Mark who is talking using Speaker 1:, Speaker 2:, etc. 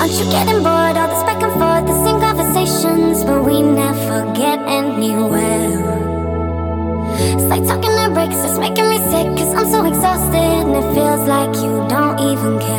Speaker 1: Aren't you getting bored? All this back and forth, the same conversations, but we never get anywhere. It's like talking to bricks, it's making me sick, cause I'm so exhausted, and it feels like you don't even care.